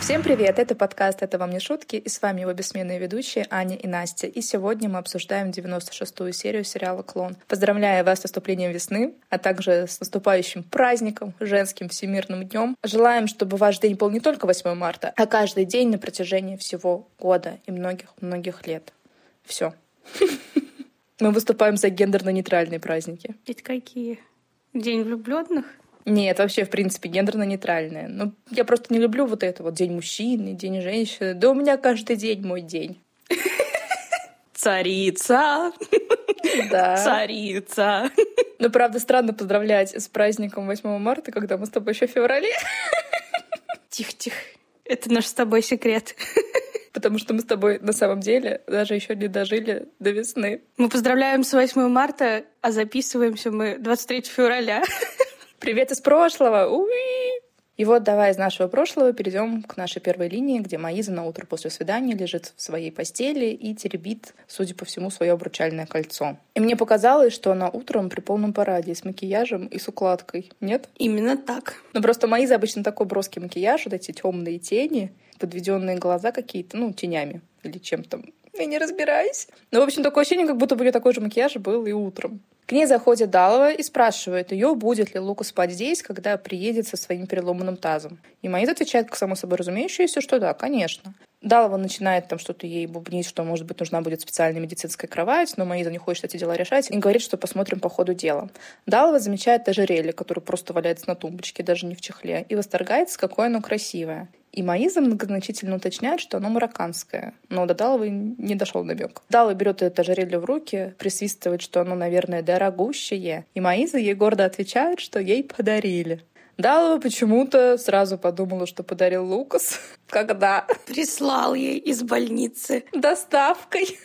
Всем привет! Это подкаст «Это вам не шутки», и с вами его бессменные ведущие Аня и Настя. И сегодня мы обсуждаем 96-ю серию сериала «Клон». Поздравляю вас с наступлением весны, а также с наступающим праздником, женским всемирным днем. Желаем, чтобы ваш день был не только 8 марта, а каждый день на протяжении всего года и многих-многих лет. Все. Мы выступаем за гендерно-нейтральные праздники. Ведь какие? День влюбленных? Нет, вообще, в принципе, гендерно-нейтральные. Ну, я просто не люблю вот это вот день мужчины, день женщины. Да у меня каждый день мой день. Царица. Да. Царица. Ну, правда, странно поздравлять с праздником 8 марта, когда мы с тобой еще в феврале. Тихо-тихо. Это наш с тобой секрет. Потому что мы с тобой на самом деле даже еще не дожили до весны. Мы поздравляем с 8 марта, а записываемся мы 23 февраля. Привет из прошлого! Уи! И вот давай из нашего прошлого перейдем к нашей первой линии, где Маиза на утро после свидания лежит в своей постели и теребит, судя по всему, свое обручальное кольцо. И мне показалось, что она утром при полном параде с макияжем и с укладкой. Нет? Именно так. Но просто Маиза обычно такой броский макияж, вот эти темные тени, подведенные глаза какие-то, ну, тенями или чем-то. Я не разбираюсь. Но, в общем, такое ощущение, как будто бы у нее такой же макияж был и утром. К ней заходит Далова и спрашивает ее, будет ли Лукас спать здесь, когда приедет со своим переломанным тазом. И Маиза отвечает, как само собой разумеющееся, что да, конечно. Далова начинает там что-то ей бубнить, что, может быть, нужна будет специальная медицинская кровать, но Маиза не хочет эти дела решать и говорит, что посмотрим по ходу дела. Далова замечает ожерелье, которое просто валяется на тумбочке, даже не в чехле, и восторгается, какое оно красивое. И Маиза многозначительно уточняет, что оно марокканское. Но до Даловой не дошел намек. Далова берет это ожерелье в руки, присвистывает, что оно, наверное, дорогущее. И Маиза ей гордо отвечает, что ей подарили. Далова почему-то сразу подумала, что подарил Лукас. Когда? Прислал ей из больницы. Доставкой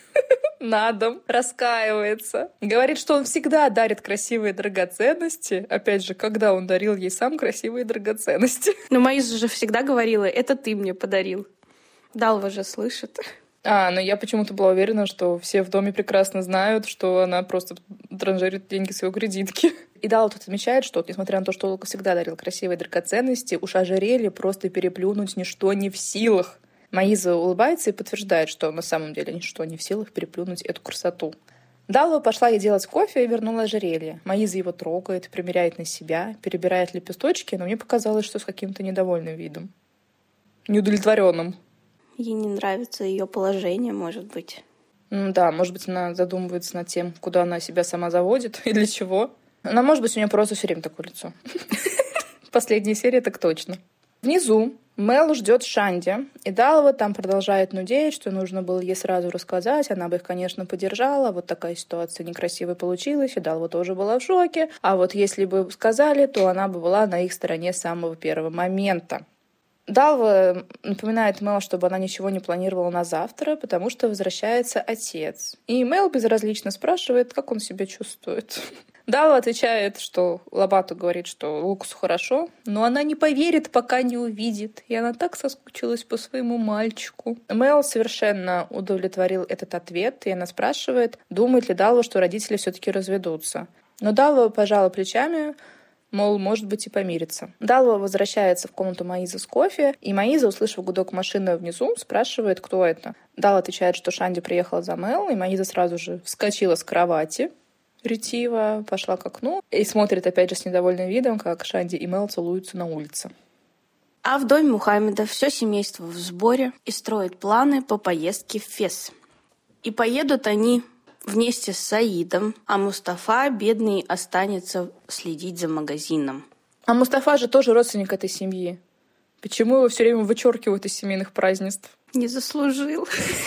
на дом. Раскаивается. Говорит, что он всегда дарит красивые драгоценности. Опять же, когда он дарил ей сам красивые драгоценности. Но Маиза же всегда говорила, это ты мне подарил. Далва же слышит. Но я почему-то была уверена, что все в доме прекрасно знают, что она просто транжирит деньги с его кредитки. И Далва тут отмечает, что, несмотря на то, что Лукас всегда дарил красивые драгоценности, уж ожерелье просто переплюнуть ничто не в силах. Маиза улыбается и подтверждает, что на самом деле ничто не в силах переплюнуть эту красоту. Далва пошла ей делать кофе и вернула ожерелье. Маиза его трогает, примеряет на себя, перебирает лепесточки, но мне показалось, что с каким-то недовольным видом. Неудовлетворенным. Ей не нравится ее положение, может быть. Да, может быть, она задумывается над тем, куда она себя сама заводит и для чего. Но, может быть, у нее просто все время такое лицо. Последняя серия так точно. Внизу Мел ждет Шанди, и Далова там продолжает нудеть, что нужно было ей сразу рассказать. Она бы их, конечно, поддержала. Вот такая ситуация некрасивая получилась, и Далова тоже была в шоке. А вот если бы сказали, то она бы была на их стороне с самого первого момента. Далва напоминает Мел, чтобы она ничего не планировала на завтра, потому что возвращается отец. И Мел безразлично спрашивает, как он себя чувствует. Далва отвечает, что Лобату говорит, что Лукасу хорошо, но она не поверит, пока не увидит. И она так соскучилась по своему мальчику. Мел совершенно удовлетворил этот ответ, и она спрашивает, думает ли Далва, что родители все-таки разведутся. Но Далва пожала плечами, мол, может быть, и помириться. Далва возвращается в комнату Маизы с кофе, и Маиза, услышав гудок машины внизу, спрашивает, кто это. Далва отвечает, что Шанди приехала за Мел, и Маиза сразу же вскочила с кровати, ретиво, пошла к окну и смотрит опять же с недовольным видом, как Шанди и Мел целуются на улице. А в доме Мухаммеда все семейство в сборе и строит планы по поездке в Фес. И поедут они вместе с Саидом, а Мустафа, бедный, останется следить за магазином. А Мустафа же тоже родственник этой семьи. Почему его все время вычеркивают из семейных празднеств? Не заслужил.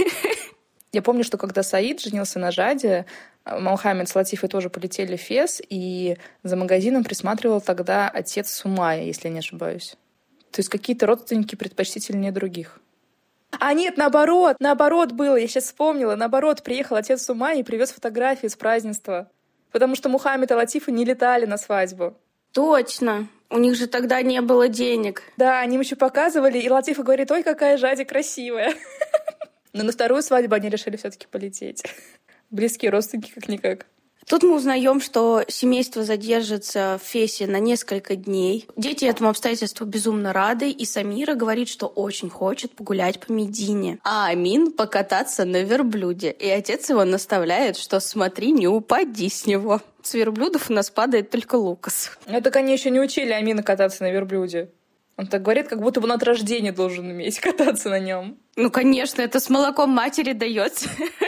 Я помню, что когда Саид женился на Жаде, Мухаммед с Латифой тоже полетели в Фес, и за магазином присматривал тогда отец Сумая, если я не ошибаюсь. То есть какие-то родственники предпочтительнее других. Нет, наоборот было, я сейчас вспомнила. Наоборот, приехал отец Сумая и привез фотографии с празднества. Потому что Мухаммед и Латифа не летали на свадьбу. Точно. У них же тогда не было денег. Да, они им еще показывали, и Латифа говорит, ой, какая Жади красивая. Но на вторую свадьбу они решили все-таки полететь. Близкие родственники как-никак. Тут мы узнаем, что семейство задержится в Фесе на несколько дней. Дети этому обстоятельству безумно рады, и Самира говорит, что очень хочет погулять по Медине, а Амин покататься на верблюде. И отец его наставляет, что смотри, не упади с него. С верблюдов у нас падает только Лукас. Ну так они еще не учили Амина кататься на верблюде. Он так говорит, как будто бы он от рождения должен уметь кататься на нем. Ну, конечно, это с молоком матери дается.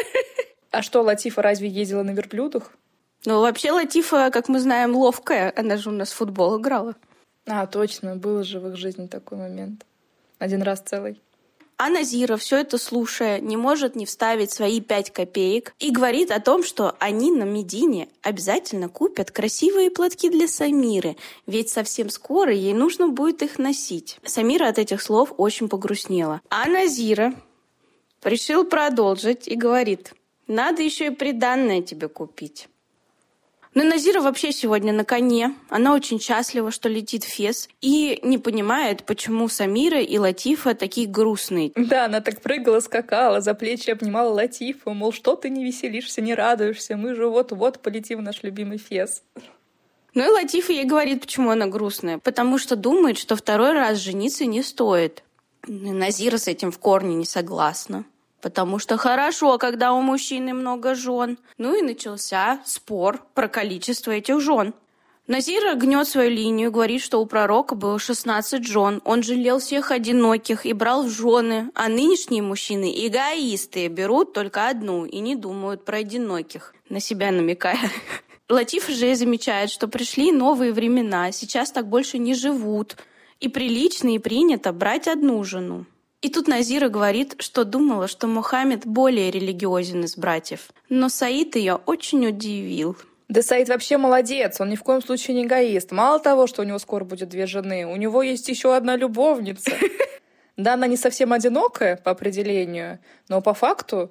А что, Латифа разве ездила на верблюдах? Ну, вообще Латифа, как мы знаем, ловкая. Она же у нас в футбол играла. А, точно, был же в их жизни такой момент. Один раз целый. А Назира, все это слушая, не может не вставить свои 5 копеек и говорит о том, что они на Медине обязательно купят красивые платки для Самиры, ведь совсем скоро ей нужно будет их носить. Самира от этих слов очень погрустнела. А Назира решил продолжить и говорит: надо еще и приданное тебе купить. Но Назира вообще сегодня на коне. Она очень счастлива, что летит в Фес, и не понимает, почему Самира и Латифа такие грустные. Да, она так прыгала, скакала, за плечи обнимала Латифу, мол, что ты не веселишься, не радуешься, мы же вот-вот полетим в наш любимый Фес. Ну и Латифа ей говорит, почему она грустная. Потому что думает, что второй раз жениться не стоит. И Назира с этим в корне не согласна. Потому что хорошо, когда у мужчины много жен. Ну и начался спор про количество этих жен. Назира гнет свою линию, говорит, что у пророка было 16 жен. Он жалел всех одиноких и брал в жены. А нынешние мужчины эгоисты, берут только одну и не думают про одиноких. На себя намекая. Латифа же замечает, что пришли новые времена, сейчас так больше не живут. И прилично и принято брать одну жену. И тут Назира говорит, что думала, что Мухаммед более религиозен из братьев. Но Саид ее очень удивил. Да Саид вообще молодец, он ни в коем случае не эгоист. Мало того, что у него скоро будет 2 жены, у него есть еще одна любовница. Да, она не совсем одинокая по определению, но по факту,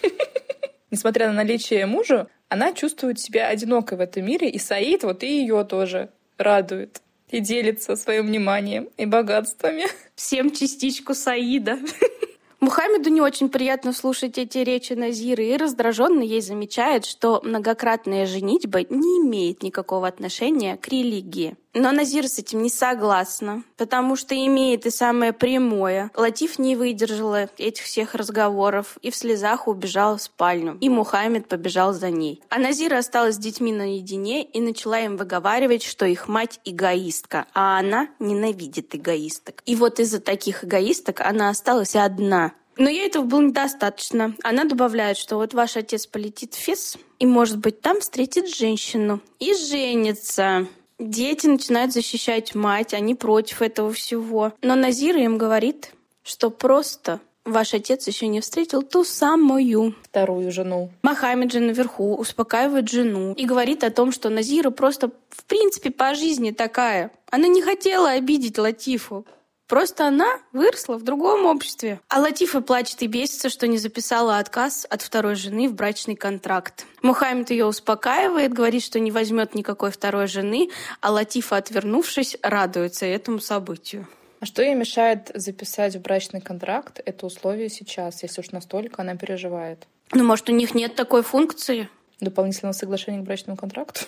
несмотря на наличие мужа, она чувствует себя одинокой в этом мире, и Саид вот и ее тоже радует. И делится своим вниманием и богатствами. Всем частичку Саида. Мухаммеду не очень приятно слушать эти речи Назиры, и раздраженно ей замечает, что многократная женитьба не имеет никакого отношения к религии. Но Назира с этим не согласна, потому что имеет и самое прямое. Латиф не выдержала этих всех разговоров и в слезах убежала в спальню. И Мухаммед побежал за ней. А Назира осталась с детьми наедине и начала им выговаривать, что их мать эгоистка, а она ненавидит эгоисток. И вот из-за таких эгоисток она осталась одна. Но ей этого было недостаточно. Она добавляет, что вот ваш отец полетит в Фес и, может быть, там встретит женщину и женится. Дети начинают защищать мать, они против этого всего. Но Назира им говорит, что просто ваш отец еще не встретил ту самую вторую жену. Мухаммед же наверху успокаивает жену и говорит о том, что Назира просто, в принципе, по жизни такая. Она не хотела обидеть Латифу. Просто она выросла в другом обществе. А Латифа плачет и бесится, что не записала отказ от второй жены в брачный контракт. Мухаммед ее успокаивает, говорит, что не возьмет никакой второй жены, а Латифа, отвернувшись, радуется этому событию. А что ей мешает записать в брачный контракт это условие сейчас, если уж настолько она переживает? Ну, может, у них нет такой функции? Дополнительного соглашения к брачному контракту?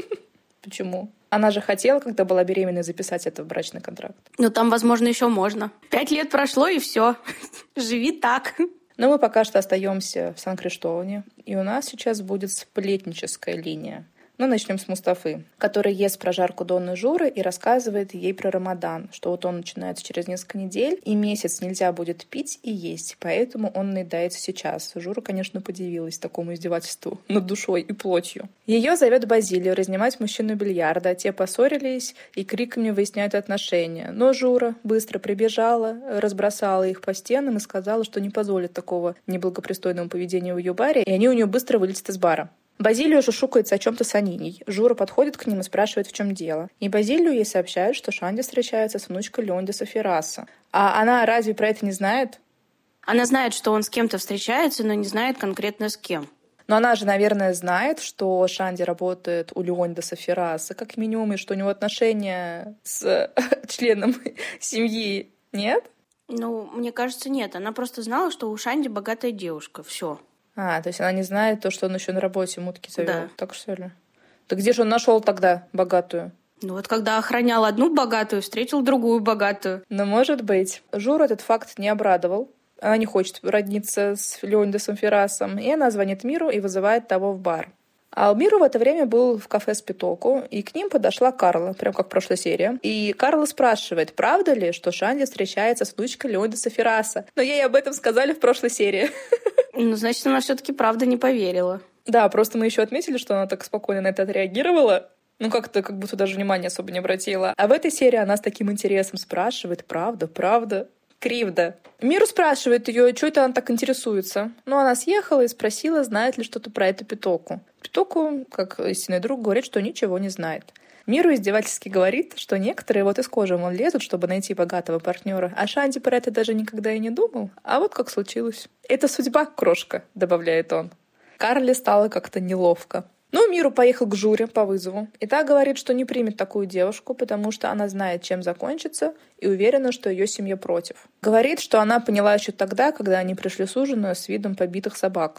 Почему? Она же хотела, когда была беременной, записать это в брачный контракт. Ну, там, возможно, еще можно. 5 лет прошло, и все. Живи так. Но мы пока что остаемся в Сан-Криштоуне, и у нас сейчас будет сплетническая линия. Ну, начнем с Мустафы, который ест прожарку Донны Журы и рассказывает ей про Рамадан, что вот он начинается через несколько недель, и месяц нельзя будет пить и есть, поэтому он наедается сейчас. Жура, конечно, подивилась такому издевательству над душой и плотью. Ее зовет Базилио разнимать мужчину бильярда, те поссорились и криками выясняют отношения. Но Жура быстро прибежала, разбросала их по стенам и сказала, что не позволит такого неблагопристойного поведения в ее баре, и они у нее быстро вылетят из бара. Базилио шушукается о чем-то с Аниней. Жура подходит к ним и спрашивает, в чем дело. И Базилио ей сообщает, что Шанди встречается с внучкой Леондиса Ферраса. А она разве про это не знает? Она знает, что он с кем-то встречается, но не знает конкретно с кем. Но она же, наверное, знает, что Шанди работает у Леондиса Ферраса, как минимум, и что у него отношения с членом семьи. Нет? Ну, мне кажется, нет. Она просто знала, что у Шанди богатая девушка. Все. То есть она не знает то, что он еще на работе мутки завел. Да. Так что ли? Да где же он нашел тогда богатую? Ну вот когда охранял одну богатую, встретил другую богатую. Но может быть. Журу этот факт не обрадовал. Она не хочет родниться с Леонидасом Феррасом, и она звонит Миру и вызывает того в бар. А Миру в это время был в кафе Спитоку, и к ним подошла Карла, прям как в прошлой серии. И Карла спрашивает, правда ли, что Шанди встречается с внучкой Леонидаса Ферраса. Но ей об этом сказали в прошлой серии. Ну, значит, она все-таки правда не поверила. Да, просто мы еще отметили, что она так спокойно на это отреагировала. Ну, как-то как будто даже внимания особо не обратила. А в этой серии она с таким интересом спрашивает, правда? Кривда. Миру спрашивает ее, что это она так интересуется. Но она съехала и спросила, знает ли что-то про эту Питоку. Питоку, как истинный друг, говорит, что ничего не знает. Миру издевательски говорит, что некоторые вот из кожи вон лезут, чтобы найти богатого партнера, а Шанди про это даже никогда и не думал. А вот как случилось. «Это судьба, крошка», — добавляет он. Карле стало как-то неловко. Но Миру поехал к Журе по вызову. И та говорит, что не примет такую девушку, потому что она знает, чем закончится, и уверена, что ее семья против. Говорит, что она поняла еще тогда, когда они пришли с ужина с видом побитых собак.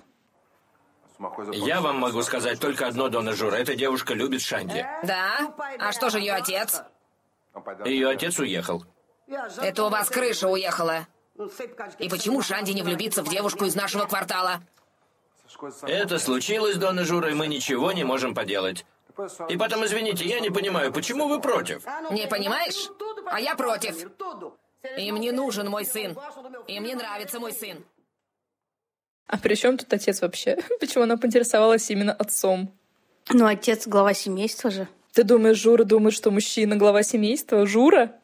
Я вам могу сказать только одно, Дона Жура. Эта девушка любит Шанди. Да? А что же ее отец? Ее отец уехал. Это у вас крыша уехала. И почему Шанди не влюбится в девушку из нашего квартала? Это случилось, Дона Жура, и мы ничего не можем поделать. И потом, извините, я не понимаю, почему вы против? Не понимаешь? А я против. Им не нужен мой сын. Им не нравится мой сын. А при чем тут отец вообще? Почему она поинтересовалась именно отцом? Ну, отец глава семейства же. Ты думаешь, Жура думает, что мужчина глава семейства? Жура?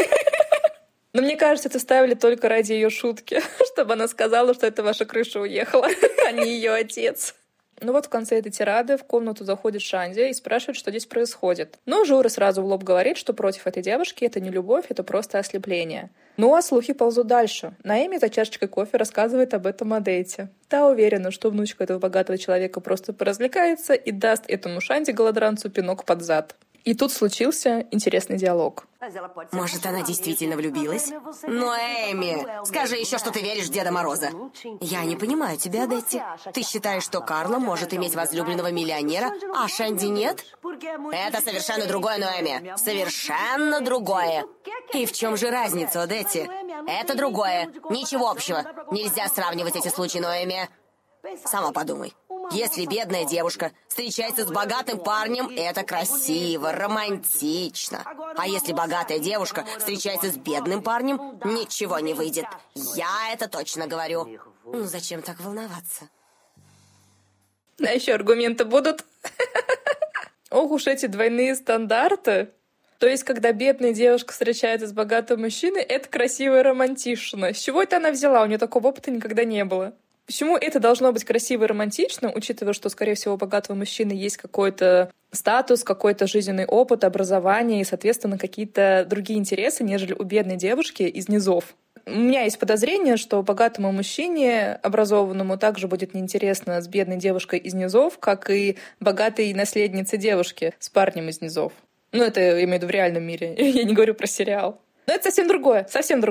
Но мне кажется, это ставили только ради ее шутки, чтобы она сказала, что это ваша крыша уехала, а не ее отец. Ну вот в конце этой тирады в комнату заходит Шанди и спрашивает, что здесь происходит. Но Жура сразу в лоб говорит, что против этой девушки это не любовь, это просто ослепление. Ну а слухи ползут дальше. Наэми за чашечкой кофе рассказывает об этом Адейте. Та уверена, что внучка этого богатого человека просто поразвлекается и даст этому Шанди-голодранцу пинок под зад. И тут случился интересный диалог. Может, она действительно влюбилась? Но, Эми, скажи еще, что ты веришь в Деда Мороза. Я не понимаю тебя, Детти. Ты считаешь, что Карла может иметь возлюбленного миллионера, а Шанди нет? Это совершенно другое, Ноэми. Совершенно другое. И в чем же разница, Детти? Это другое. Ничего общего. Нельзя сравнивать эти случаи, Ноэми. Сама подумай. Если бедная девушка встречается с богатым парнем, это красиво, романтично. А если богатая девушка встречается с бедным парнем, ничего не выйдет. Я это точно говорю. Ну, зачем так волноваться? А еще аргументы будут? Ох уж эти двойные стандарты. То есть, когда бедная девушка встречается с богатым мужчиной, это красиво и романтично. С чего это она взяла? У нее такого опыта никогда не было. Почему это должно быть красиво и романтично, учитывая, что, скорее всего, у богатого мужчины есть какой-то статус, какой-то жизненный опыт, образование и, соответственно, какие-то другие интересы, нежели у бедной девушки из низов? У меня есть подозрение, что богатому мужчине, образованному, также будет неинтересно с бедной девушкой из низов, как и богатой наследнице девушки с парнем из низов. Ну, это я имею в виду в реальном мире. Я не говорю про сериал. Но это совсем другое.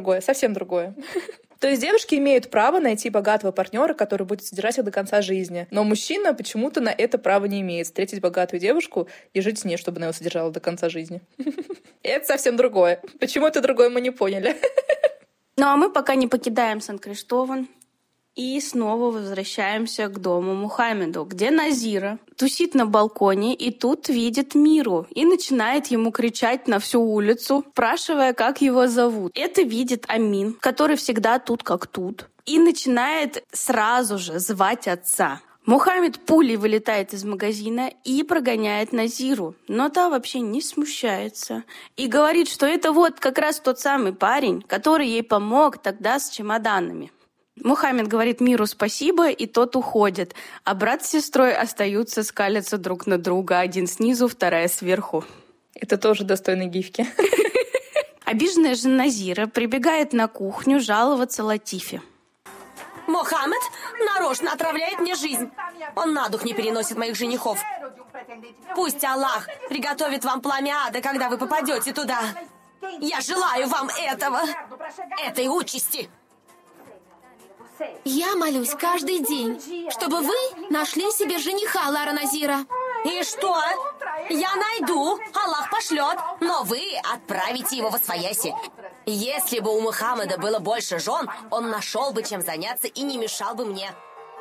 То есть девушки имеют право найти богатого партнера, который будет содержать их до конца жизни. Но мужчина почему-то на это право не имеет. Встретить богатую девушку и жить с ней, чтобы она его содержала до конца жизни. Это совсем другое. Почему это другое, мы не поняли. Ну а мы пока не покидаем Сан-Криштован и снова возвращаемся к дому Мухаммеду, где Назира тусит на балконе и тут видит Миру и начинает ему кричать на всю улицу, спрашивая, как его зовут. Это видит Амин, который всегда тут как тут, и начинает сразу же звать отца. Мухаммед пулей вылетает из магазина и прогоняет Назиру, но та вообще не смущается и говорит, что это вот как раз тот самый парень, который ей помог тогда с чемоданами. Мухаммед говорит Миру спасибо, и тот уходит, а брат с сестрой остаются скалятся друг на друга, один снизу, вторая сверху. Это тоже достойно гифки. Обиженная же Назира прибегает на кухню жаловаться Латифе. Мухаммед нарочно отравляет мне жизнь. Он на дух не переносит моих женихов. Пусть Аллах приготовит вам пламя ада, когда вы попадете туда. Я желаю вам этого, этой участи. Я молюсь каждый день, чтобы вы нашли себе жениха, Лара Назира. И что? Я найду, Аллах пошлет, но вы отправите его восвояси. Если бы у Мухаммеда было больше жен, он нашел бы чем заняться и не мешал бы мне.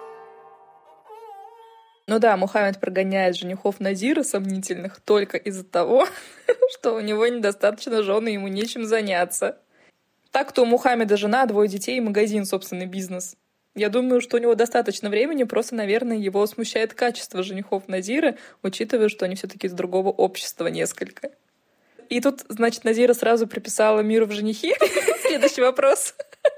Ну да, Мухаммед прогоняет женихов Назира сомнительных только из-за того, что у него недостаточно жен и ему нечем заняться. Так-то у Мухаммеда жена, 2 детей и магазин, собственный бизнес. Я думаю, что у него достаточно времени, просто, наверное, его смущает качество женихов Назира, учитывая, что они все-таки из другого общества несколько. И тут, значит, Назира сразу приписала Миру в женихи. Следующий вопрос.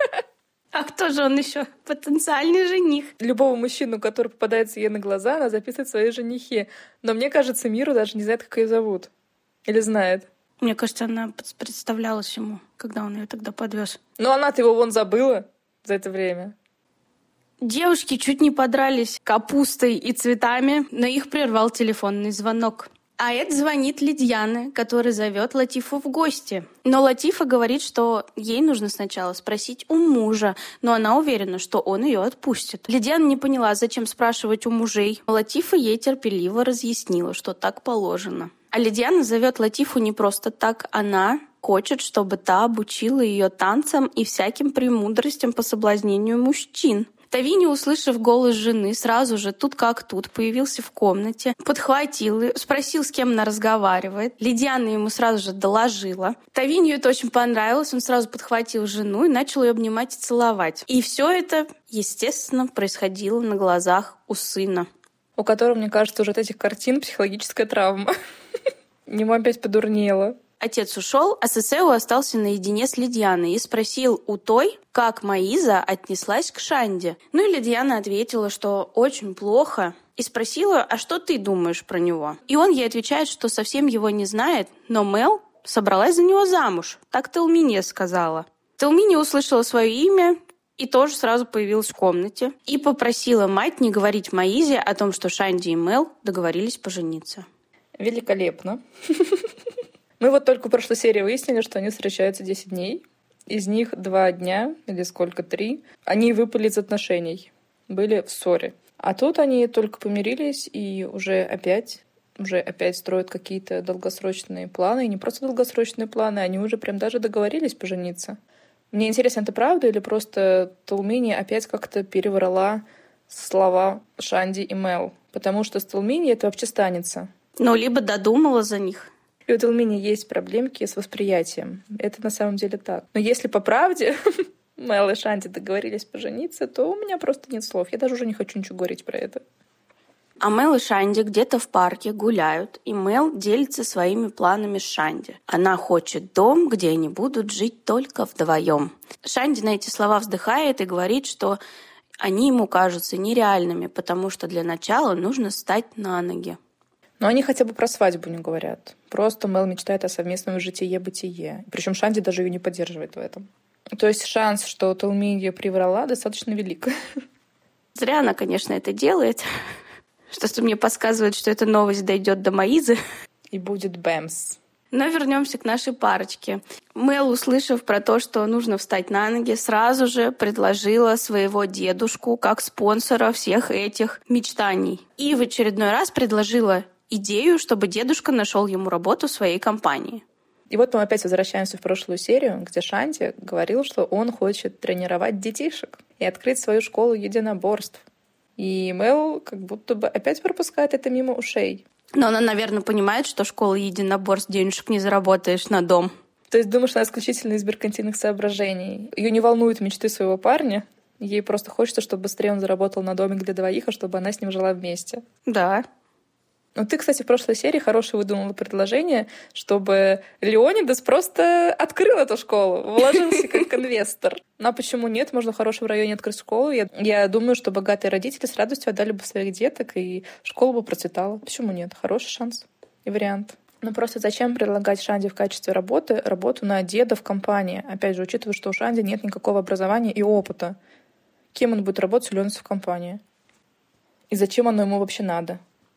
А кто же он еще? Потенциальный жених. Любого мужчину, который попадается ей на глаза, она записывает свои женихи. Но мне кажется, Миру даже не знает, как ее зовут. Или знает. Мне кажется, она представлялась ему, когда он ее тогда подвез. Но она-то его вон забыла за это время. Девушки чуть не подрались капустой и цветами, но их прервал телефонный звонок. А это звонит Лидиана, который зовет Латифу в гости. Но Латифа говорит, что ей нужно сначала спросить у мужа, но она уверена, что он ее отпустит. Лидиана не поняла, зачем спрашивать у мужей. Латифа ей терпеливо разъяснила, что так положено. А Лидиана зовет Латифу не просто так, она хочет, чтобы та обучила ее танцам и всяким премудростям по соблазнению мужчин. Тавини, услышав голос жены, сразу же тут как тут появился в комнате, подхватил и спросил, с кем она разговаривает. Лидиана ему сразу же доложила. Тавинию это очень понравилось, он сразу подхватил жену и начал ее обнимать и целовать. И все это, естественно, происходило на глазах у сына. У которого, мне кажется, уже от этих картин психологическая травма. Ему опять подурнело. Отец ушел, а Сесеу остался наедине с Лидианой и спросил у той, как Маиза отнеслась к Шанде. Ну и Лидиана ответила, что очень плохо, и спросила, а что ты думаешь про него? И он ей отвечает, что совсем его не знает, но Мел собралась за него замуж, так Телминия сказала. Телминия услышала свое имя и тоже сразу появилась в комнате и попросила мать не говорить Маизе о том, что Шанди и Мел договорились пожениться. Великолепно. Мы вот только в прошлой серии выяснили, что они встречаются 10 дней. Из них 2 дня, или сколько, 3, они выпали из отношений, были в ссоре. А тут они только помирились и уже опять строят какие-то долгосрочные планы. И не просто долгосрочные планы, они уже прям даже договорились пожениться. Мне интересно, это правда или просто Телмини опять как-то переврала слова Шанди и Мел? Потому что с Телмини это вообще станется. Ну, либо додумала за них. И у Телмини есть проблемки с восприятием. Это на самом деле так. Но если по правде Мел и Шанди договорились пожениться, то у меня просто нет слов. Я даже уже не хочу ничего говорить про это. А Мел и Шанди где-то в парке гуляют, и Мел делится своими планами с Шанди. Она хочет дом, где они будут жить только вдвоем. Шанди на эти слова вздыхает и говорит, что они ему кажутся нереальными, потому что для начала нужно встать на ноги. Но они хотя бы про свадьбу не говорят. Просто Мел мечтает о совместном житие-бытие. Причем Шанди даже ее не поддерживает в этом. То есть шанс, что Телмини приврала, достаточно велик. Зря она, конечно, это делает. Что-то мне подсказывает, что эта новость дойдет до Маизы. И будет бэмс. Но вернемся к нашей парочке. Мел, услышав про то, что нужно встать на ноги, сразу же предложила своего дедушку как спонсора всех этих мечтаний. И в очередной раз предложила идею, чтобы дедушка нашел ему работу в своей компании. И вот мы опять возвращаемся в прошлую серию, где Шанди говорил, что он хочет тренировать детишек и открыть свою школу единоборств. И Мел как будто бы опять пропускает это мимо ушей. Но она, наверное, понимает, что школа единоборств денежек не заработаешь на дом. То есть думаешь, она исключительно из меркантильных соображений. Ее не волнуют мечты своего парня. Ей просто хочется, чтобы быстрее он заработал на домик для двоих, а чтобы она с ним жила вместе. Да. Ну, ты, кстати, в прошлой серии хорошее выдумала предложение, чтобы Леонидас просто открыл эту школу, вложился как инвестор. Ну, а почему нет? Можно в хорошем районе открыть школу. Я думаю, что богатые родители с радостью отдали бы своих деток, и школа бы процветала. Почему нет? Хороший шанс и вариант. Ну, просто зачем предлагать Шанди в качестве работу на деда в компании? Опять же, учитывая, что у Шанди нет никакого образования и опыта. Кем он будет работать, если он в компании? И зачем оно ему вообще надо?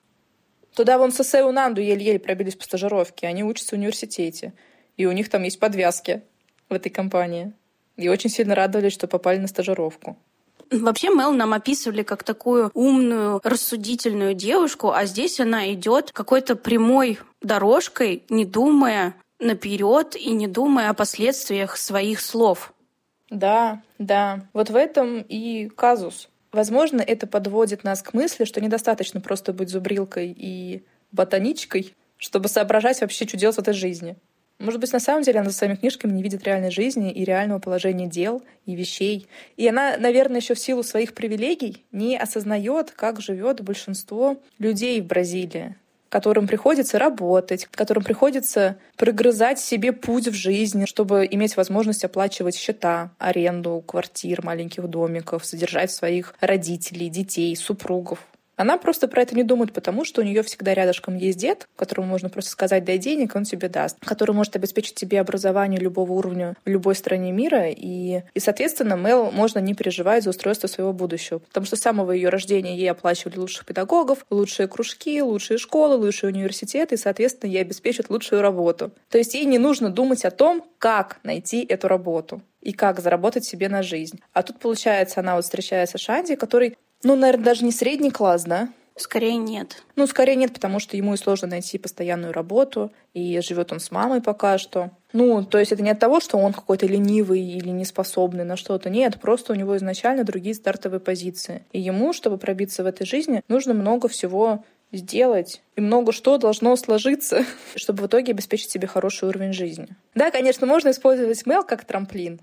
Туда вон Сесеу и Нанду еле-еле пробились по стажировке. Они учатся в университете. И у них там есть подвязки в этой компании. И очень сильно радовались, что попали на стажировку. Вообще Мел нам описывали как такую умную, рассудительную девушку, а здесь она идет какой-то прямой дорожкой, не думая наперед и не думая о последствиях своих слов. Да. Вот в этом и казус. Возможно, это подводит нас к мысли, что недостаточно просто быть зубрилкой и ботаничкой, чтобы соображать вообще, что делать в этой жизни. Может быть, на самом деле она за своими книжками не видит реальной жизни и реального положения дел и вещей. И она, наверное, еще в силу своих привилегий не осознает, как живет большинство людей в Бразилии, которым приходится работать, которым приходится прогрызать себе путь в жизни, чтобы иметь возможность оплачивать счета, аренду квартир, маленьких домиков, содержать своих родителей, детей, супругов. Она просто про это не думает, потому что у нее всегда рядышком есть дед, которому можно просто сказать «дай денег», он тебе даст, который может обеспечить тебе образование любого уровня в любой стране мира. И соответственно, Мел можно не переживать за устройство своего будущего, потому что с самого ее рождения ей оплачивали лучших педагогов, лучшие кружки, лучшие школы, лучшие университеты, и, соответственно, ей обеспечат лучшую работу. То есть ей не нужно думать о том, как найти эту работу и как заработать себе на жизнь. А тут, получается, она вот встречается с Шанди, который наверное, даже не средний класс, да? Скорее нет. Скорее нет, потому что ему и сложно найти постоянную работу, и живет он с мамой пока что. То есть это не от того, что он какой-то ленивый или неспособный на что-то. Нет, просто у него изначально другие стартовые позиции. И ему, чтобы пробиться в этой жизни, нужно много всего сделать. И много что должно сложиться, чтобы в итоге обеспечить себе хороший уровень жизни. Да, конечно, можно использовать Мел как трамплин.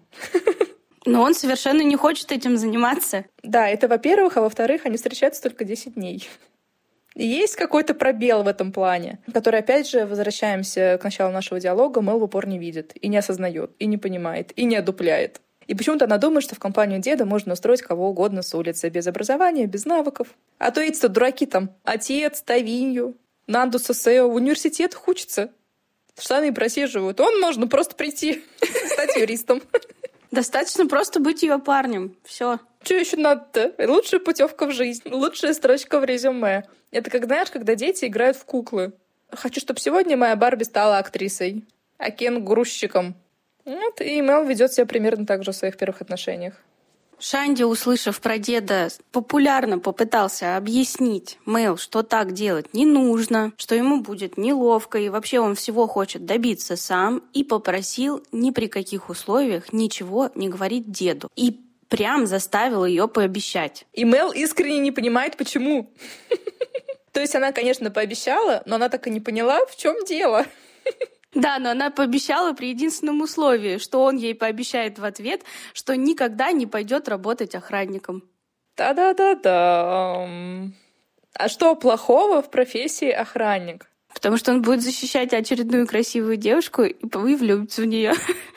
Но он совершенно не хочет этим заниматься. Да, это во-первых, а во-вторых, они встречаются только 10 дней. И есть какой-то пробел в этом плане, который, опять же, возвращаемся к началу нашего диалога, Мел в упор не видит, и не осознает, и не понимает, и не одупляет. И почему-то она думает, что в компанию деда можно устроить кого угодно с улицы, без образования, без навыков. А то эти-то дураки там, отец, Тавинью, Нанду Сосео в университетах учатся, штаны просиживают. Он можно просто прийти, стать юристом. Достаточно просто быть ее парнем. Все. Что еще надо-то? Лучшая путевка в жизнь, лучшая строчка в резюме. Это как, знаешь, когда дети играют в куклы. Хочу, чтобы сегодня моя Барби стала актрисой, а Кен — грузчиком. И Мел ведет себя примерно так же в своих первых отношениях. Шанди, услышав про деда, популярно попытался объяснить Мел, что так делать не нужно, что ему будет неловко, и вообще он всего хочет добиться сам, и попросил ни при каких условиях ничего не говорить деду. И прям заставил ее пообещать. И Мел искренне не понимает, почему. То есть она, конечно, пообещала, но она так и не поняла, в чем дело. Да, но она пообещала при единственном условии, что он ей пообещает в ответ, что никогда не пойдет работать охранником. Да-да-да-да. А что плохого в профессии охранник? Потому что он будет защищать очередную красивую девушку и влюбится в нее.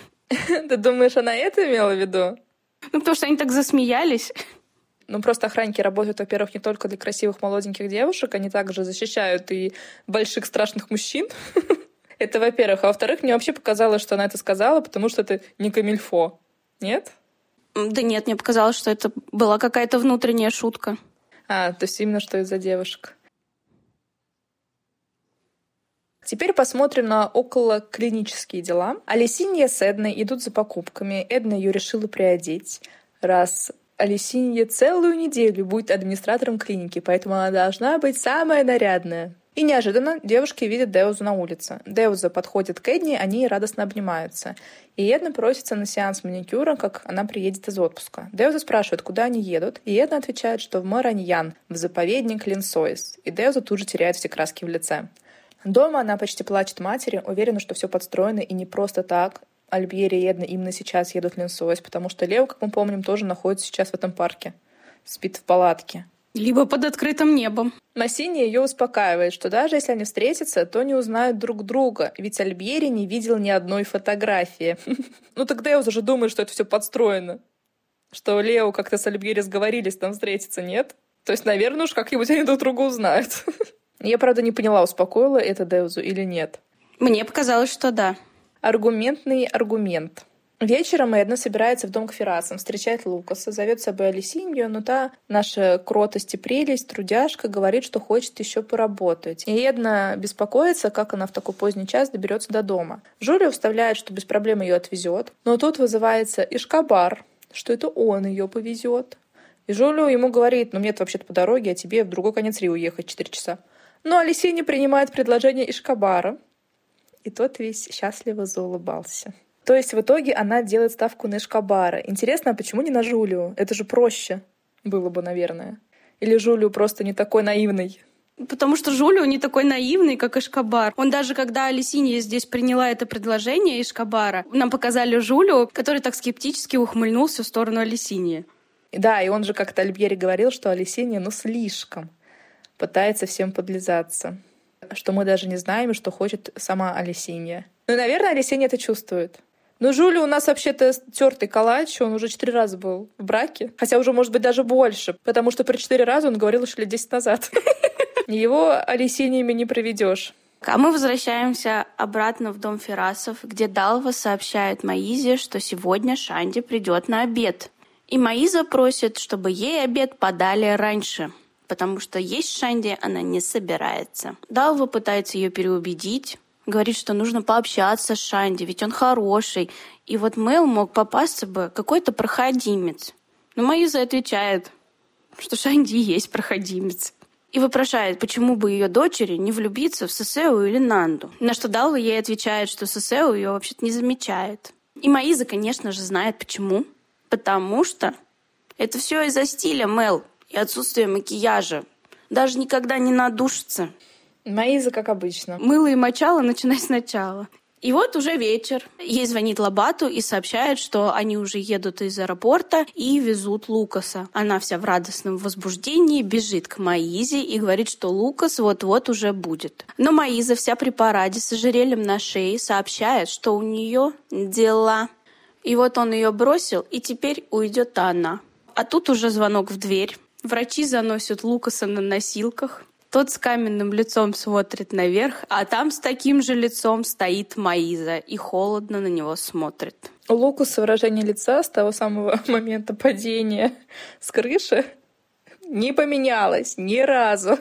Ты думаешь, она это имела в виду? Потому что они так засмеялись. Просто охранники работают, во-первых, не только для красивых молоденьких девушек, они также защищают и больших страшных мужчин. Это, во-первых. А во-вторых, мне вообще показалось, что она это сказала, потому что это не камильфо. Нет? Да нет, мне показалось, что это была какая-то внутренняя шутка. То есть именно что из-за девушек. Теперь посмотрим на околоклинические дела. Алисинья с Эдной идут за покупками. Эдна ее решила приодеть, раз Алисинья целую неделю будет администратором клиники, поэтому она должна быть самая нарядная. И неожиданно девушки видят Деузу на улице. Деуза подходит к Эдне, они радостно обнимаются. И Эдна просится на сеанс маникюра, как она приедет из отпуска. Деуза спрашивает, куда они едут, и Эдна отвечает, что в Мараньян, в заповедник Ленсоис. И Деуза тут же теряет все краски в лице. Дома она почти плачет матери, уверена, что все подстроено и не просто так. Альбьери и Эдна именно сейчас едут в Ленсоис, потому что Лео, как мы помним, тоже находится сейчас в этом парке. Спит в палатке. Либо под открытым небом. Массини ее успокаивает, что даже если они встретятся, то не узнают друг друга, ведь Альбьери не видел ни одной фотографии. Так Деуза же думает, что это все подстроено. Что Лео как-то с Альбьери сговорились там встретиться, нет? То есть, наверное, уж как-нибудь они друг друга узнают. Я, правда, не поняла, успокоила это Деузу или нет. Мне показалось, что да. Аргументный аргумент. Вечером Эдна собирается в дом к Феррасам, встречает Лукаса, зовет с собой Алисинью, но та, наша кротость и прелесть, трудяжка, говорит, что хочет еще поработать. И Эдна беспокоится, как она в такой поздний час доберется до дома. Жюли вставляет, что без проблем ее отвезет, но тут вызывается Ишкабар, что это он ее повезет. И Жулио ему говорит: мне-то вообще-то по дороге, а тебе в другой конец Рио ехать 4 часа. Но Алисинья принимает предложение Эшкобара, и тот весь счастливо заулыбался. То есть в итоге она делает ставку на Эшкобара. Интересно, а почему не на Жулио? Это же проще было бы, наверное. Или Жулио просто не такой наивный? Потому что Жулио не такой наивный, как Эшкобар. Он даже когда Алисинья здесь приняла это предложение Эшкобара, нам показали Жулио, который так скептически ухмыльнулся в сторону Алисиньи. Да, и он же как-то Альбьери говорил, что Алисинья, слишком пытается всем подлизаться. Что мы даже не знаем, что хочет сама Алисинья. И, наверное, Алисинья это чувствует. Но Жулио у нас вообще-то тертый калач, он уже 4 раза был в браке. Хотя уже, может быть, даже больше, потому что про 4 раза он говорил еще лет 10 назад. Его Алисиньями не проведешь. А мы возвращаемся обратно в дом Феррасов, где Далва сообщает Маизе, что сегодня Шанди придет на обед. И Маиза просит, чтобы ей обед подали раньше, потому что есть Шанди она не собирается. Далва пытается ее переубедить, говорит, что нужно пообщаться с Шанди, ведь он хороший. И вот Мэл мог попасться бы какой-то проходимец. Но Маиза отвечает, что Шанди и есть проходимец. И вопрошает, почему бы ее дочери не влюбиться в Сесео или Нанду. На что Далва ей отвечает, что Сесео ее вообще-то не замечает. И Маиза, конечно же, знает почему. Потому что это все из-за стиля Мэл и отсутствия макияжа. Даже никогда не надушится. Маиза, как обычно. Мыло и мочало, начинай сначала. И вот уже вечер. Ей звонит Лобату и сообщает, что они уже едут из аэропорта и везут Лукаса. Она вся в радостном возбуждении бежит к Маизе и говорит, что Лукас вот-вот уже будет. Но Маиза вся при параде с ожерельем на шее сообщает, что у нее дела. И вот он ее бросил, и теперь уйдет она. А тут уже звонок в дверь. Врачи заносят Лукаса на носилках. Тот с каменным лицом смотрит наверх, а там с таким же лицом стоит Маиза и холодно на него смотрит. У Лукаса выражение лица с того самого момента падения с крыши не поменялось ни разу.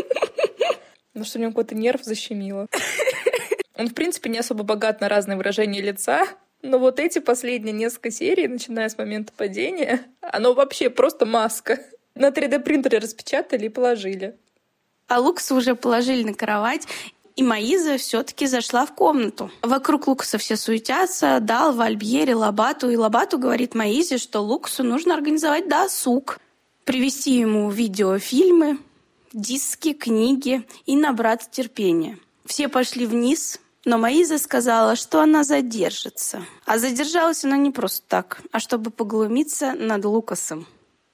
Потому что у него какой-то нерв защемило. Он, в принципе, не особо богат на разные выражения лица, но вот эти последние несколько серий, начиная с момента падения, оно вообще просто маска. На 3D-принтере распечатали и положили. А Лукаса уже положили на кровать, и Маиза все-таки зашла в комнату. Вокруг Лукаса все суетятся, Далва, Альбьери, Лобату. И Лобату говорит Маизе, что Лукасу нужно организовать досуг, привезти ему видеофильмы, диски, книги и набраться терпения. Все пошли вниз, но Маиза сказала, что она задержится. А задержалась она не просто так, а чтобы поглумиться над Лукасом.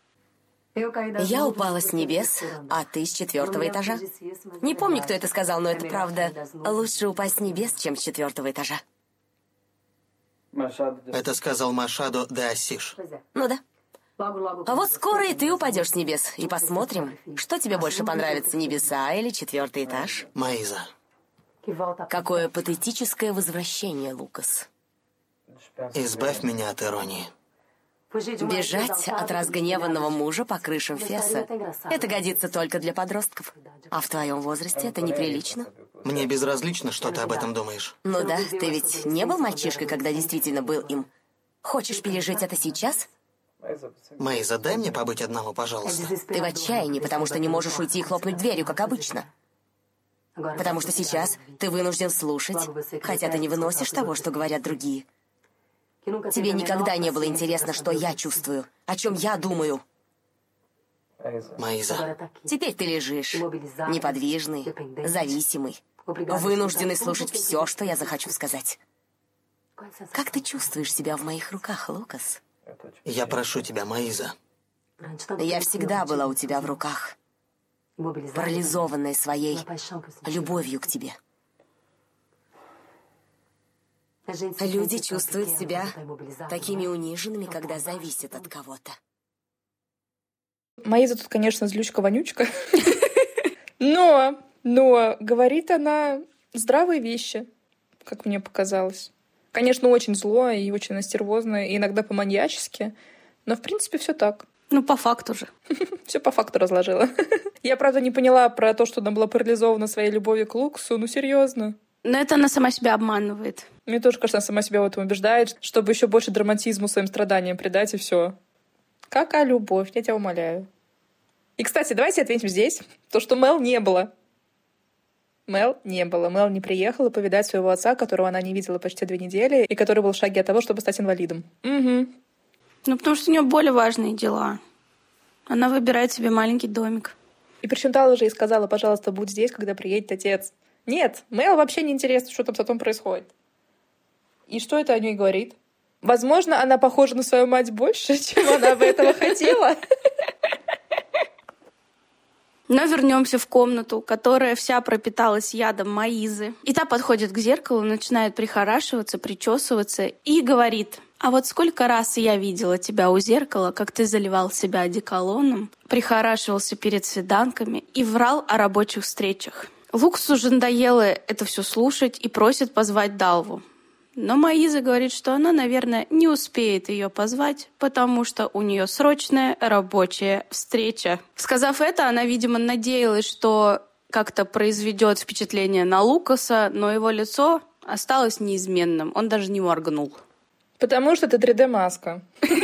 Я упала с небес, а ты с 4-го этажа. Не помню, кто это сказал, но это правда. Лучше упасть с небес, чем с 4-го этажа. Это сказал Машадо де Ассиш. Ну да. А вот скоро и ты упадешь с небес. И посмотрим, что тебе больше понравится, небеса или 4-й этаж. Маиза. Какое патетическое возвращение, Лукас. Избавь меня от иронии. Бежать от разгневанного мужа по крышам Фесса — это годится только для подростков. А в твоем возрасте это неприлично. Мне безразлично, что ты об этом думаешь. Ну да, ты ведь не был мальчишкой, когда действительно был им. Хочешь пережить это сейчас? Маиза, дай мне побыть одному, пожалуйста. Ты в отчаянии, потому что не можешь уйти и хлопнуть дверью, как обычно. Потому что сейчас ты вынужден слушать, хотя ты не выносишь того, что говорят другие. Тебе никогда не было интересно, что я чувствую, о чем я думаю. Маиза. Теперь ты лежишь, неподвижный, зависимый, вынужденный слушать все, что я захочу сказать. Как ты чувствуешь себя в моих руках, Лукас? Я прошу тебя, Маиза. Я всегда была у тебя в руках, парализованная своей любовью к тебе. Люди чувствуют себя такими униженными, когда зависят от кого-то. Маиза тут, конечно, злючка-вонючка. Но говорит она здравые вещи, как мне показалось. Конечно, очень зло и очень настервозно, и иногда по-маньячески. Но, в принципе, все так. Ну, по факту же. Все по факту разложила. Я, правда, не поняла про то, что она была парализована своей любовью к Лукасу. Ну, серьезно. Но это она сама себя обманывает. Мне тоже кажется, она сама себя в этом убеждает, чтобы еще больше драматизму своим страданиям придать, и все. Какая любовь, я тебя умоляю. И, кстати, давайте отметим здесь то, что Мел не было. Мел не приехала повидать своего отца, которого она не видела почти 2 недели, и который был в шаге от того, чтобы стать инвалидом. Угу. Ну, потому что у нее более важные дела. Она выбирает себе маленький домик. И причем Далва же и сказала: пожалуйста, будь здесь, когда приедет отец. Нет, Мел вообще не интересно, что там с отцом происходит. И что это о ней говорит? Возможно, она похожа на свою мать больше, чем она бы этого хотела. Но вернемся в комнату, которая вся пропиталась ядом Маизы. И та подходит к зеркалу, начинает прихорашиваться, причесываться и говорит: а вот сколько раз я видела тебя у зеркала, как ты заливал себя одеколоном, прихорашивался перед свиданками и врал о рабочих встречах. Лукасу уже надоело это все слушать и просит позвать Далву. Но Маиза говорит, что она, наверное, не успеет ее позвать, потому что у нее срочная рабочая встреча. Сказав это, она, видимо, надеялась, что как-то произведет впечатление на Лукаса, но его лицо осталось неизменным. Он даже не моргнул. Потому что это 3D-маска.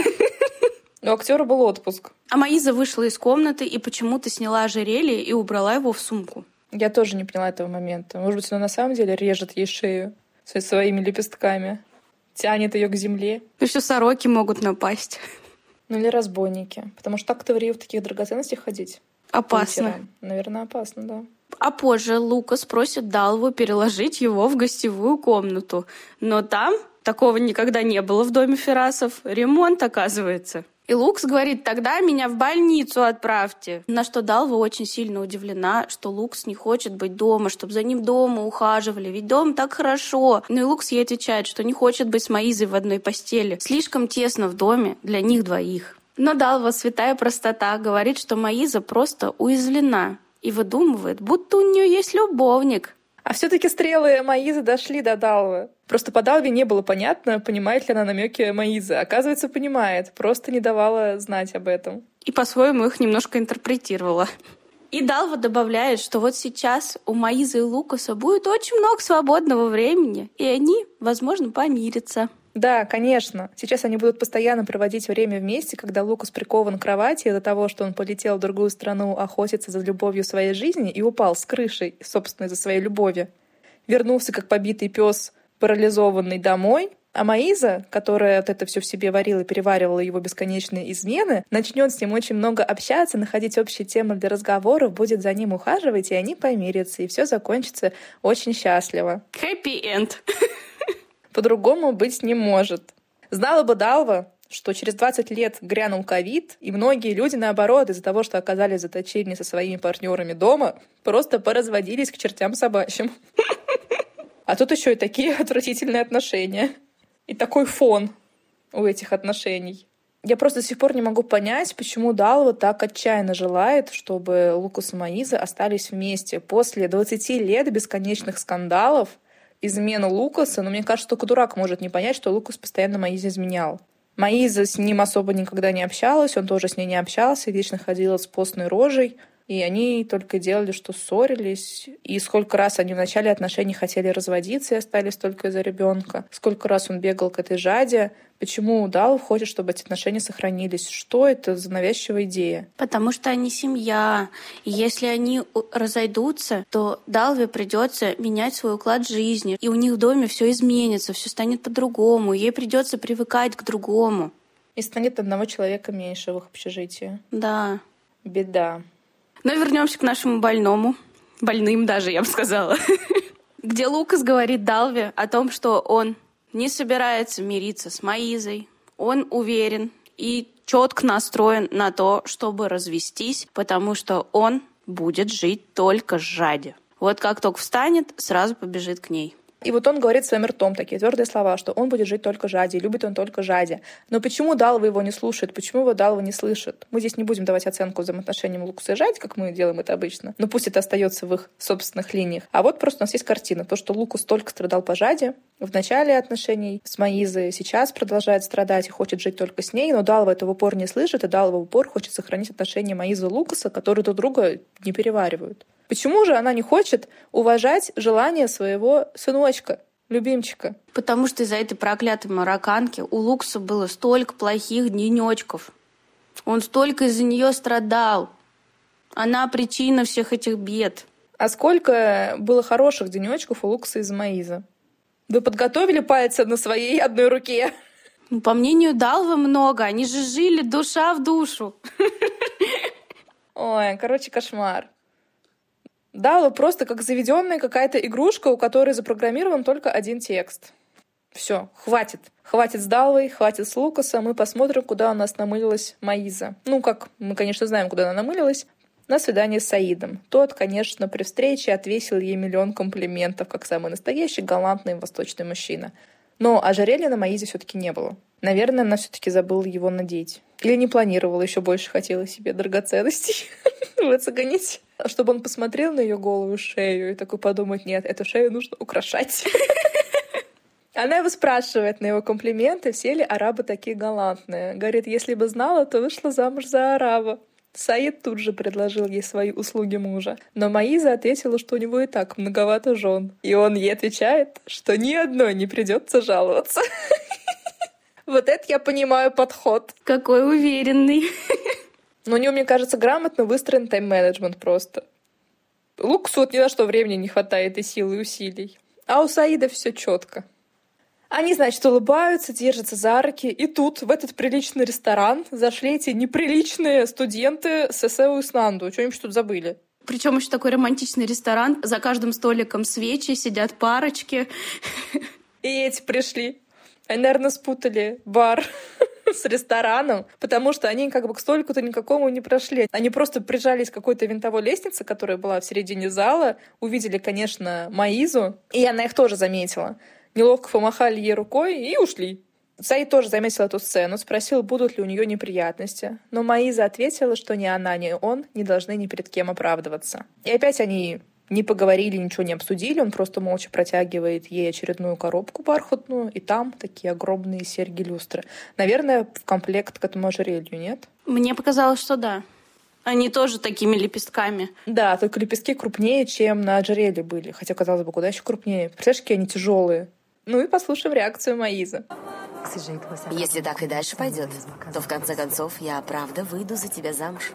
У актера был отпуск. А Маиза вышла из комнаты и почему-то сняла ожерелье и убрала его в сумку. Я тоже не поняла этого момента. Может быть, она на самом деле режет ей шею со своими лепестками, тянет ее к земле. Еще сороки могут напасть. Ну или разбойники. Потому что так-то в Рио в таких драгоценностях ходить. Опасно. Наверное, опасно, да. А позже Лукас просит Далву переложить его в гостевую комнату. Но там такого никогда не было в доме Феррасов. Ремонт, оказывается. И Лукас говорит: тогда меня в больницу отправьте. На что Далва очень сильно удивлена, что Лукас не хочет быть дома, чтобы за ним дома ухаживали. Ведь дом так хорошо. Ну и Лукас ей отвечает, что не хочет быть с Маизой в одной постели. Слишком тесно в доме для них двоих. Но Далва, святая простота, говорит, что Маиза просто уязвлена и выдумывает, будто у нее есть любовник. А все-таки стрелы Маизы дошли до Далвы. Просто по Далве не было понятно, понимает ли она намеки Маизы. Оказывается, понимает, просто не давала знать об этом. И по-своему их немножко интерпретировала. И Далва добавляет, что вот сейчас у Маизы и Лукаса будет очень много свободного времени, и они, возможно, помирятся. Да, конечно. Сейчас они будут постоянно проводить время вместе, когда Лукас прикован к кровати из-за того, что он полетел в другую страну охотиться за любовью своей жизни и упал с крыши, собственно, из-за своей любови. Вернулся, как побитый пес, парализованный, домой. А Маиза, которая вот это все в себе варила и переваривала его бесконечные измены, начнет с ним очень много общаться, находить общие темы для разговоров, будет за ним ухаживать, и они помирятся, и все закончится очень счастливо. Happy end. По-другому быть не может. Знала бы Далва, что через 20 лет грянул ковид, и многие люди, наоборот, из-за того, что оказались в заточении со своими партнерами дома, просто поразводились к чертям собачьим. А тут еще и такие отвратительные отношения. И такой фон у этих отношений. Я просто до сих пор не могу понять, почему Далва так отчаянно желает, чтобы Лукас и Маиза остались вместе после 20 лет бесконечных скандалов, измены Лукаса, но мне кажется, только дурак может не понять, что Лукас постоянно Маизе изменял. Маиза с ним особо никогда не общалась, он тоже с ней не общался, вечно ходила с постной рожей, и они только делали, что ссорились. И сколько раз они в начале отношений хотели разводиться и остались только из-за ребенка. Сколько раз он бегал к этой Жаде. Почему Далва хочет, чтобы эти отношения сохранились? Что это за навязчивая идея? Потому что они семья. И если они разойдутся, то Далве придется менять свой уклад жизни. И у них в доме все изменится, все станет по-другому. Ей придется привыкать к другому. И станет одного человека меньше в их общежитии. Да. Беда. Но вернемся к нашему больному. Больным даже, я бы сказала. Где Лукас говорит Далве о том, что он не собирается мириться с Маизой. Он уверен и четко настроен на то, чтобы развестись, потому что он будет жить только с Жаде. Вот как только встанет, сразу побежит к ней. И вот он говорит своим ртом такие твердые слова, что он будет жить только Жаде, любит он только Жаде. Но почему Далва его не слушает? Почему его Далва не слышит? Мы здесь не будем давать оценку взаимоотношениям Лукаса и Жади, как мы делаем это обычно. Но пусть это остается в их собственных линиях. А вот просто у нас есть картина. То, что Лукас только страдал по Жаде в начале отношений с Маизой, сейчас продолжает страдать и хочет жить только с ней, но Далва это в упор не слышит, и Далва в упор хочет сохранить отношения Маизы и Лукаса, которые друг друга не переваривают. Почему же она не хочет уважать желание своего сыночка, любимчика? Потому что из-за этой проклятой марокканки у Лукаса было столько плохих денечков. Он столько из-за нее страдал. Она причина всех этих бед. А сколько было хороших денечков у Лукаса из Маиза? Вы подготовили пальцы на своей одной руке? По мнению Далвы, много. Они же жили душа в душу. Ой, короче, кошмар. Далва просто как заведенная какая-то игрушка, у которой запрограммирован только один текст. Все, хватит. Хватит с Далвой, хватит с Лукасом. Мы посмотрим, куда у нас намылилась Маиза. Ну, как мы, конечно, знаем, куда она намылилась. На свидание с Саидом. Тот, конечно, при встрече отвесил ей миллион комплиментов, как самый настоящий галантный восточный мужчина. Но ожерелья на Маизе все-таки не было. Наверное, она все-таки забыла его надеть. Или не планировала, еще больше хотела себе драгоценностей выцегонить. Чтобы он посмотрел на ее голову и шею и такой подумать: нет, эту шею нужно украшать. Она его спрашивает на его комплименты, все ли арабы такие галантные. Говорит, если бы знала, то вышла замуж за араба. Саид тут же предложил ей свои услуги мужа. Но Маиза ответила, что у него и так многовато жен. И он ей отвечает, что ни одной не придется жаловаться. Вот это я понимаю подход. Какой уверенный. Но у него, мне кажется, грамотно выстроен тайм-менеджмент просто. Лукасу вот ни на что времени не хватает и сил, и усилий. А у Саида все четко. Они, значит, улыбаются, держатся за руки, и тут, в этот приличный ресторан, зашли эти неприличные студенты с СЭУ и СНАНДу. Что-нибудь тут забыли. Причем еще такой романтичный ресторан. За каждым столиком свечи, сидят парочки. И эти пришли. Они, наверное, спутали бар с рестораном, потому что они как бы к столику-то никакому не прошли. Они просто прижались к какой-то винтовой лестнице, которая была в середине зала, увидели, конечно, Маизу, и она их тоже заметила. Неловко помахали ей рукой и ушли. Саид тоже заметил эту сцену, спросил, будут ли у нее неприятности. Но Маиза ответила, что ни она, ни он не должны ни перед кем оправдываться. И опять они не поговорили, ничего не обсудили. Он просто молча протягивает ей очередную коробку бархатную, и там такие огромные серьги-люстры. Наверное, в комплект к этому ожерелью, нет? Мне показалось, что да. Они тоже такими лепестками. Да, только лепестки крупнее, чем на ожерелье были. Хотя, казалось бы, куда еще крупнее. Представляешь, какие они тяжелые. Ну и послушаем реакцию Маизы. Если так и дальше пойдет, то в конце концов я правда выйду за тебя замуж.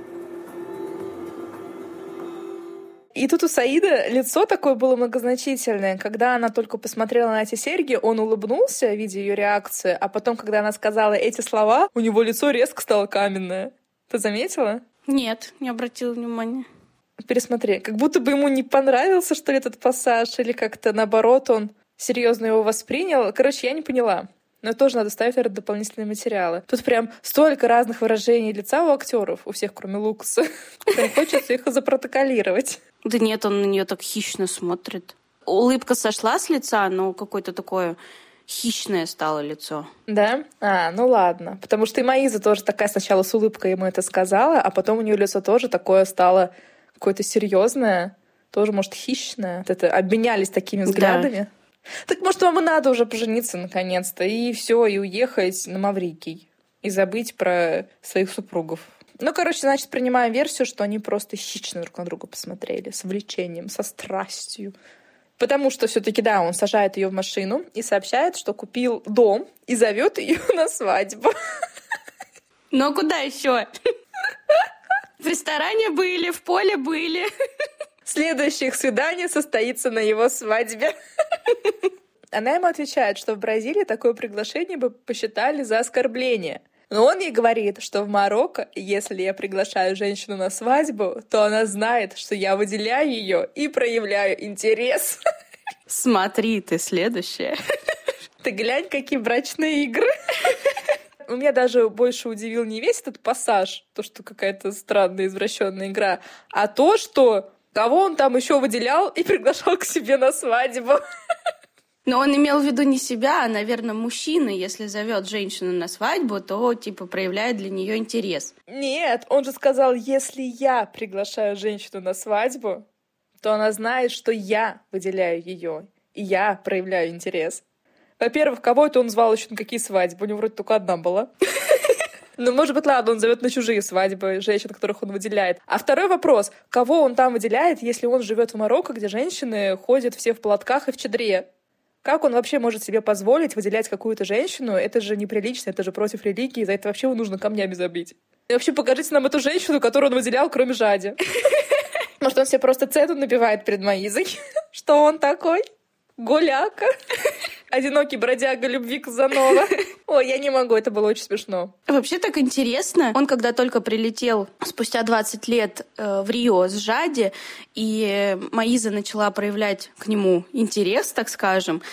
И тут у Саида лицо такое было многозначительное. Когда она только посмотрела на эти серьги, он улыбнулся, видя ее реакцию, а потом, когда она сказала эти слова, у него лицо резко стало каменное. Ты заметила? Нет, не обратила внимания. Пересмотри. Как будто бы ему не понравился, что ли, этот пассаж, или как-то наоборот он серьезно его воспринял. Короче, я не поняла. Но тоже надо ставить, наверное, дополнительные материалы. Тут прям столько разных выражений лица у актеров, у всех, кроме Лукаса. Прям хочется их запротоколировать. Да нет, он на нее так хищно смотрит. Улыбка сошла с лица, но какое-то такое хищное стало лицо. Да? Ну ладно. Потому что и Маиза тоже такая сначала с улыбкой ему это сказала, а потом у нее лицо тоже такое стало какое-то серьезное, тоже, может, хищное. Вот это обменялись такими взглядами. Да. Так, может, вам и надо уже пожениться наконец-то, и все, и уехать на Маврикий, и забыть про своих супругов. Ну, короче, значит, принимаем версию, что они просто хищно друг на друга посмотрели, с влечением, со страстью. Потому что все-таки, да, он сажает ее в машину и сообщает, что купил дом и зовет ее на свадьбу. Ну, куда еще? В ресторане были, в поле были. Следующее свидание состоится на его свадьбе. Она ему отвечает, что в Бразилии такое приглашение бы посчитали за оскорбление. Но он ей говорит, что в Марокко, если я приглашаю женщину на свадьбу, то она знает, что я выделяю ее и проявляю интерес. Смотри, ты следующая. Ты глянь, какие брачные игры. Меня даже больше удивил не весь этот пассаж, то, что какая-то странная извращенная игра, а то, что кого он там еще выделял и приглашал к себе на свадьбу. Но он имел в виду не себя, а, наверное, мужчина, если зовет женщину на свадьбу, то, типа, проявляет для нее интерес. Нет, он же сказал, если я приглашаю женщину на свадьбу, то она знает, что я выделяю ее, и я проявляю интерес. Во-первых, кого это он звал еще на какие свадьбы? У него вроде только одна была. Ну, может быть, ладно, он зовет на чужие свадьбы женщин, которых он выделяет. А второй вопрос, кого он там выделяет, если он живет в Марокко, где женщины ходят все в платках и в чадре? Как он вообще может себе позволить выделять какую-то женщину? Это же неприлично, это же против религии, за это вообще его нужно камнями забить. И вообще покажите нам эту женщину, которую он выделял, кроме Жади. Может, он себе просто цену набивает перед Маизой? Что он такой? Гуляка? Одинокий бродяга любви Казанова. Ой, я не могу, это было очень смешно. Вообще так интересно. Он когда только прилетел спустя 20 лет в Рио с Жади, и Маиза начала проявлять к нему интерес, так скажем,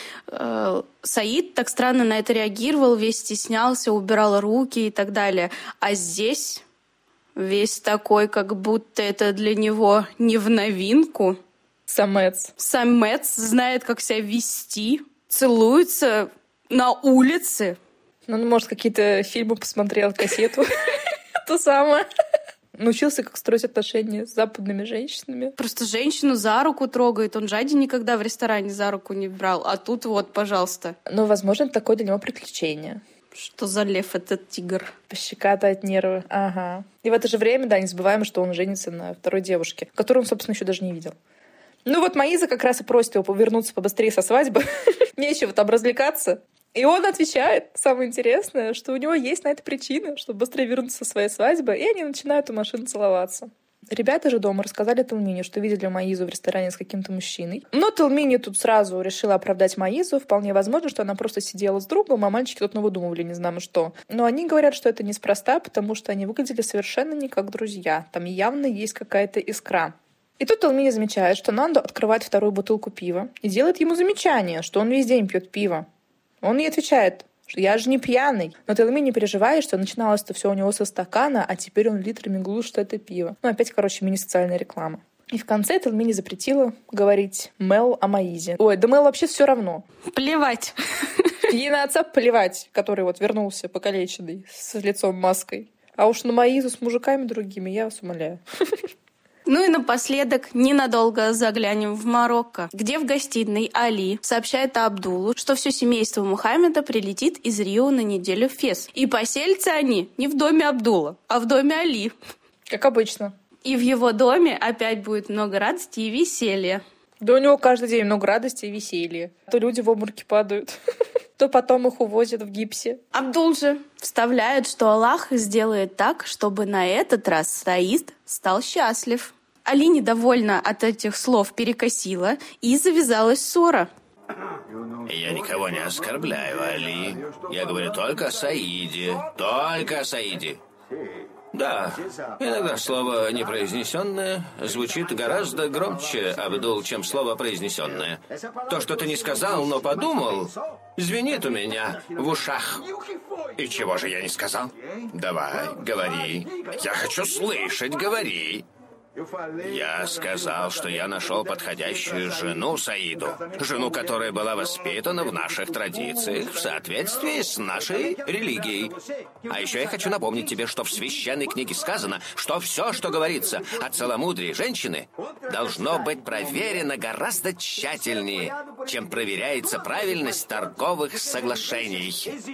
Саид так странно на это реагировал, весь стеснялся, убирал руки и так далее. А здесь весь такой, как будто это для него не в новинку. Самец. Самец знает, как себя вести, целуется на улице. Ну, он, может, какие-то фильмы посмотрел, кассету. То самое. Научился, как строить отношения с западными женщинами. Просто женщину за руку трогает. Он Жади никогда в ресторане за руку не брал. А тут вот, пожалуйста. Ну, возможно, это такое для него приключение. Что за лев этот тигр? Пощекатать нервы. Ага. И в это же время, да, не забываем, что он женится на второй девушке, которую он, собственно, еще даже не видел. Ну вот Маиза как раз и просит его повернуться побыстрее со свадьбы. Нечего там развлекаться. И он отвечает, самое интересное, что у него есть на это причина, чтобы быстрее вернуться со своей свадьбы, и они начинают у машины целоваться. Ребята же дома рассказали Телмине, что видели Маизу в ресторане с каким-то мужчиной. Но Телмини тут сразу решила оправдать Маизу. Вполне возможно, что она просто сидела с другом, а мальчики тут навыдумывали не знамо что. Но они говорят, что это неспроста, потому что они выглядели совершенно не как друзья. Там явно есть какая-то искра. И тут Телмини замечает, что Нандо открывает вторую бутылку пива и делает ему замечание, что он весь день пьет пиво. Он ей отвечает, что я же не пьяный. Но Телмини переживает, что начиналось-то все у него со стакана, а теперь он литрами глушит это пиво. Ну, опять, мини-социальная реклама. И в конце Телмини запретила говорить Мел о Маизе. Ой, да Мел вообще все равно. Плевать. Ей на отца плевать, который вот вернулся покалеченный, с лицом маской. А уж на Маизу с мужиками другими я вас умоляю. Ну и напоследок ненадолго заглянем в Марокко, где в гостиной Али сообщает Абдулу, что все семейство Мухаммеда прилетит из Рио на неделю в Фес. И поселятся они не в доме Абдула, а в доме Али. Как обычно. И в его доме опять будет много радости и веселья. Да у него каждый день много радости и веселья. То люди в обмороки падают, то потом их увозят в гипсе. Абдул же вставляет, что Аллах сделает так, чтобы на этот раз Саид стал счастлив. Али недовольна от этих слов перекосила, и завязалась ссора. Я никого не оскорбляю, Али. Я говорю только о Саиде. Только о Саиде. Да, иногда слово непроизнесенное звучит гораздо громче, Абдул, чем слово произнесенное. То, что ты не сказал, но подумал, звенит у меня в ушах. И чего же я не сказал? Давай, говори. Я хочу слышать, говори. Я сказал, что я нашел подходящую жену Саиду. Жену, которая была воспитана в наших традициях, в соответствии с нашей религией. А еще я хочу напомнить тебе, что в священной книге сказано, что все, что говорится о целомудрии женщины, должно быть проверено гораздо тщательнее, чем проверяется правильность торговых соглашений.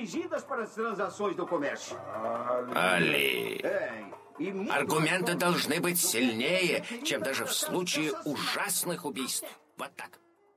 Али... Аргументы должны быть сильнее, чем даже в случае ужасных убийств. Вот так.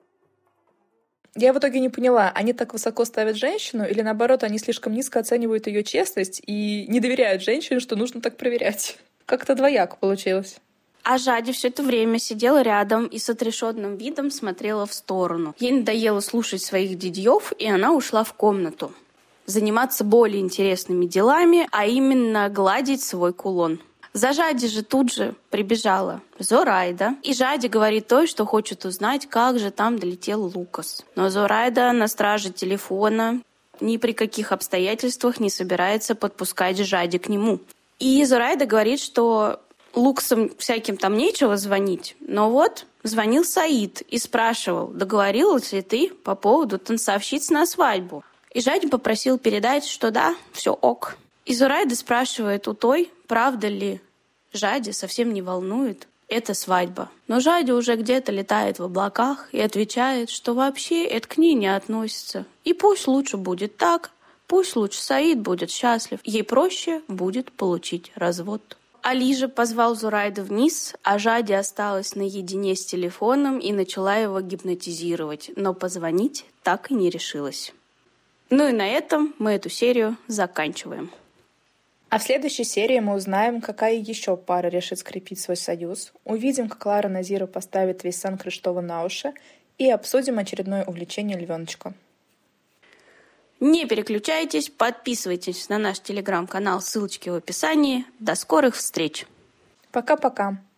Я в итоге не поняла, они так высоко ставят женщину, или наоборот, они слишком низко оценивают ее честность и не доверяют женщине, что нужно так проверять. Как-то двояко получилось. А Жади все это время сидела рядом и с отрешенным видом смотрела в сторону. Ей надоело слушать своих дядьев, и она ушла в комнату. Заниматься более интересными делами, а именно гладить свой кулон. За Жади же тут же прибежала Зорайда. И Жади говорит той, что хочет узнать, как же там долетел Лукас. Но Зорайда на страже телефона ни при каких обстоятельствах не собирается подпускать Жади к нему. И Зорайда говорит, что Лукасам всяким там нечего звонить. Но вот звонил Саид и спрашивал, договорилась ли ты по поводу танцовщиц на свадьбу. И Жади попросил передать, что да, все ок. И Зорайда спрашивает у той, правда ли Жади совсем не волнует эта свадьба. Но Жади уже где-то летает в облаках и отвечает, что вообще это к ней не относится. И пусть лучше будет так, пусть лучше Саид будет счастлив. Ей проще будет получить развод. Али же позвал Зорайду вниз, а Жади осталась наедине с телефоном и начала его гипнотизировать. Но позвонить так и не решилась. Ну и на этом мы эту серию заканчиваем. А в следующей серии мы узнаем, какая еще пара решит скрепить свой союз, увидим, как Лара Назиру поставит весь Сан-Криштофу на уши и обсудим очередное увлечение львеночка. Не переключайтесь, подписывайтесь на наш телеграм-канал, ссылочки в описании. До скорых встреч! Пока-пока!